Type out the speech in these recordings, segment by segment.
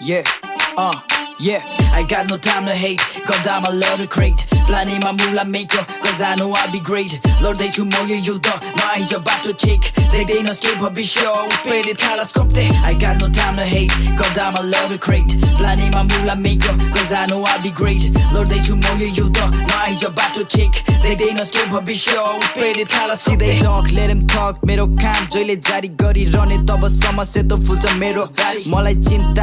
Yeah, yeah, I got no time to hate. God, I'm a lot of crate. Planning my moolah maker, cause I know I'll be great. Lord, they you more you the now he's about to check. They no escape or be sure. Pray the telescope there. I got no time to hate. God, I'm a lot of crate. Planning my moolah maker, cause I know I'll be great. Lord, they you more you the now he's about to check. They no escape or be sure. Pray the telescope there. See they talk, let him talk. मेरो काम जहिले जारी गरिरहने तब समस्या त फुल्छ मेरो मलाई चिन्ता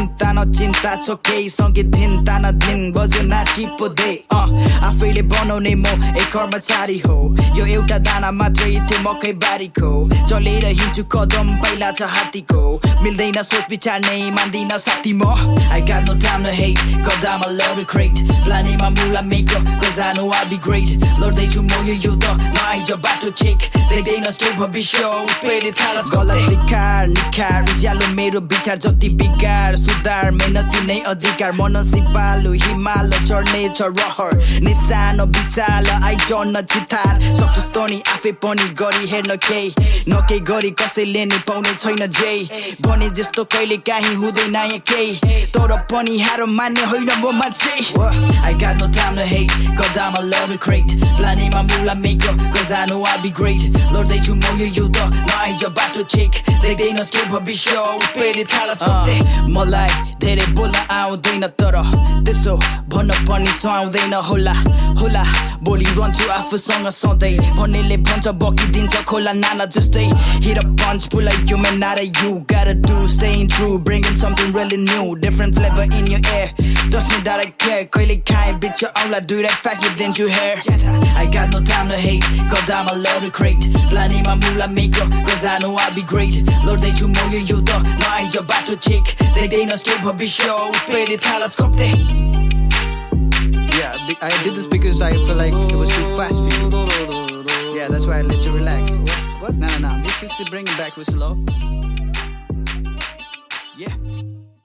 न छ केही सँगै धिन्ता न धिन बज्यो नाची पो दे आफैले बनाउने म एक कर्मचारी हो यो एउटा दाना मात्रै थियो मकै बारीको चलेर हिँड्छु कदम पहिला छ हात्तीको मिल्दैन सोच विचार नै मान्दिन साथी म I got no time to hate. God, I'm a lot of crate. Planning my moolah maker, cause I know I'll be great. Lord, they you more you the now he's about to check. They no escape or be sure. Pray the telescope गलत निखार उज्यालो मेरो विचार जति बिगार सुधार मेहनती नै अधिकार मनसिपालु हिमाल चढ्ने छ रहर निसानो विशाल आइजन चितार सक्छस् त नि आफै पनि गरी हेर्न केही नकेही गरी कसैले नि पाउने छैन जे भने जस्तो कहिले काहीँ हुँदैन यहाँ केही तर पनि हार मान्ने होइन म मान्छे I got no time to hate. God, I'm a lot of crate. Planning my moolah maker, cause I know I'll be great. Lord, they you more you the now he's about to check. They no escape or be sure. Pray the telescope there. मलाई धेरै बोल्न आउँदैन तर त्यसो भन्न पनि सुहाउँदैन होला बोलिरहन्छु आफूसँग सधैँ भन्नेले भन्छ बकिदिन्छ खोला नाला जस्तै hit a punch pull like you man not a you gotta do staying true bringing something really new different flavor in your air trust me that I care कहिले खाए bitch आउला दुईटा फ्याक्यो दिन्छु hair I got no time to hate. God, I'm a lot of crate. Planning my moolah maker, cause I know I'll be great. Lord, they you more you the now he's about to check. They no escape or be sure. Pray the telescope there. Yeah, I did this because I feel like it was too fast for you. Yeah, that's why I let you relax. What? No. This is to bring it back with slow. Yeah.